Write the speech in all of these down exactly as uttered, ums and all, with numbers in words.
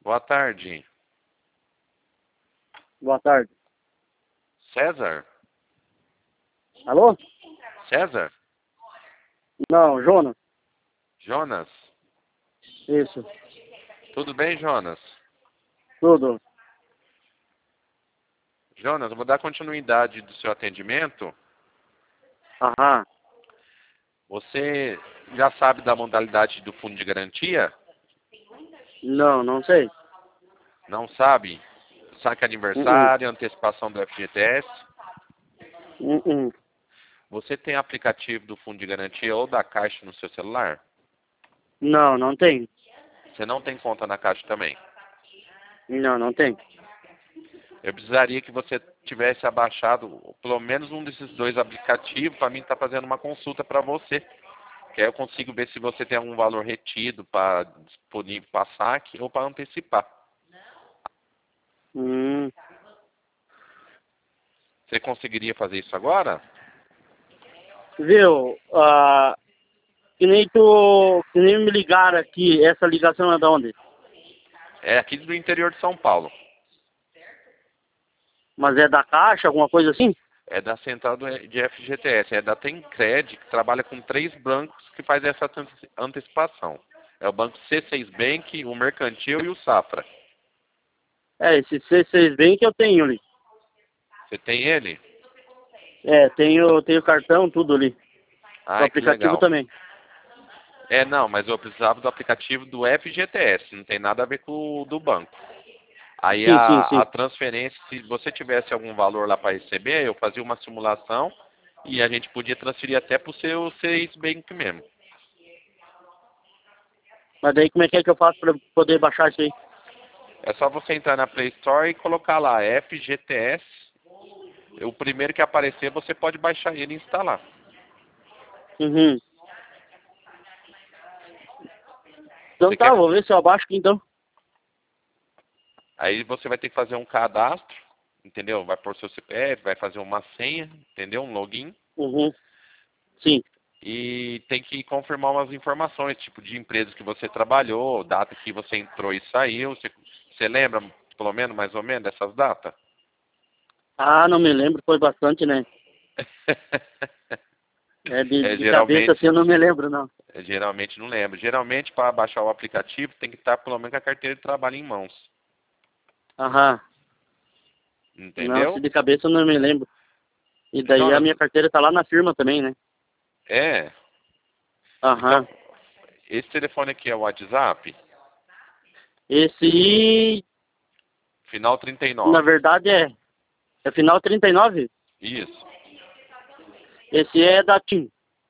Boa tarde. Boa tarde. César? Alô? César? Não, Jonas. Jonas? Isso. Tudo bem, Jonas? Tudo. Jonas, eu vou dar continuidade do seu atendimento. Aham. Você já sabe da modalidade do fundo de garantia? Não, não sei. Não sabe? Saque aniversário, antecipação do F G T S. Uh -uh. Você tem aplicativo do fundo de garantia ou da Caixa no seu celular? Não, não tem. Você não tem conta na Caixa também? Não, não tem. Eu precisaria que você tivesse abaixado pelo menos um desses dois aplicativos para mim estar fazendo uma consulta para você. Que aí eu consigo ver se você tem algum valor retido para disponível para saque ou para antecipar. Hum. Você conseguiria fazer isso agora? Viu? Ah, que nem tu, que nem me ligaram aqui. Essa ligação é de onde? É aqui do interior de São Paulo. Mas é da Caixa, alguma coisa assim? É da central do- de F G T S. É da Tencred, que trabalha com três bancos que faz essa ante- antecipação. É o banco C seis Bank, o Mercantil e o Safra. É, esse C seis Bank que eu tenho ali. Você tem ele? É, tenho, tenho cartão, tudo ali. O Ai, que aplicativo legal. também. É, não, mas eu precisava do aplicativo do F G T S. Não tem nada a ver com o do banco. Aí Sim, sim, a, sim. a transferência, se você tivesse algum valor lá para receber, eu fazia uma simulação e a gente podia transferir até para o seu seis Bank mesmo. Mas daí como é que é que eu faço para poder baixar isso aí? É só você entrar na Play Store e colocar lá F G T S. O primeiro que aparecer, você pode baixar ele e instalar. Uhum. Então Você tá, quer... vou ver se eu abaixo aqui então. Aí você vai ter que fazer um cadastro, entendeu? Vai pôr seu C P F, vai fazer uma senha, entendeu? Um login. Uhum. Sim. E tem que confirmar umas informações, tipo de empresas que você trabalhou, data que você entrou e saiu. Você, você lembra, pelo menos, mais ou menos, dessas datas? Ah, não me lembro, foi bastante, né? É, de, É, de cabeça geralmente, assim eu não me lembro, não. é, geralmente não lembro. Geralmente, para baixar o aplicativo, tem que estar pelo menos com a carteira de trabalho em mãos. Aham. Não, se Entendeu? de cabeça eu não me lembro. E daí a Jonas, minha carteira tá lá na firma também, né? é. Então, Aham. esse telefone aqui é o WhatsApp, Esse, final trinta e na nove. verdade, é, é final trinta e nove. Isso. Esse é da TIM.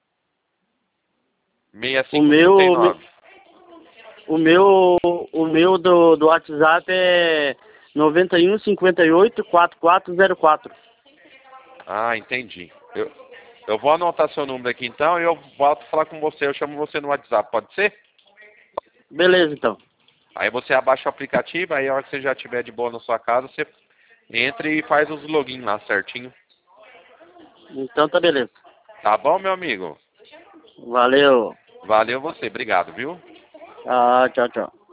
O meu, o me- sessenta e cinco trinta e nove. o meu, o meu do, do WhatsApp é noventa e um cinquenta e oito quarenta e quatro zero quatro. Ah, entendi. Eu, eu vou anotar seu número aqui então e eu volto a falar com você. Eu chamo você no WhatsApp, pode ser? Beleza, então. Aí você abaixa o aplicativo, aí a hora que você já estiver de boa na sua casa, você entra e faz os login lá certinho. Então tá beleza. Tá bom, meu amigo? Valeu. Valeu você, obrigado, viu? Ah, tchau, tchau.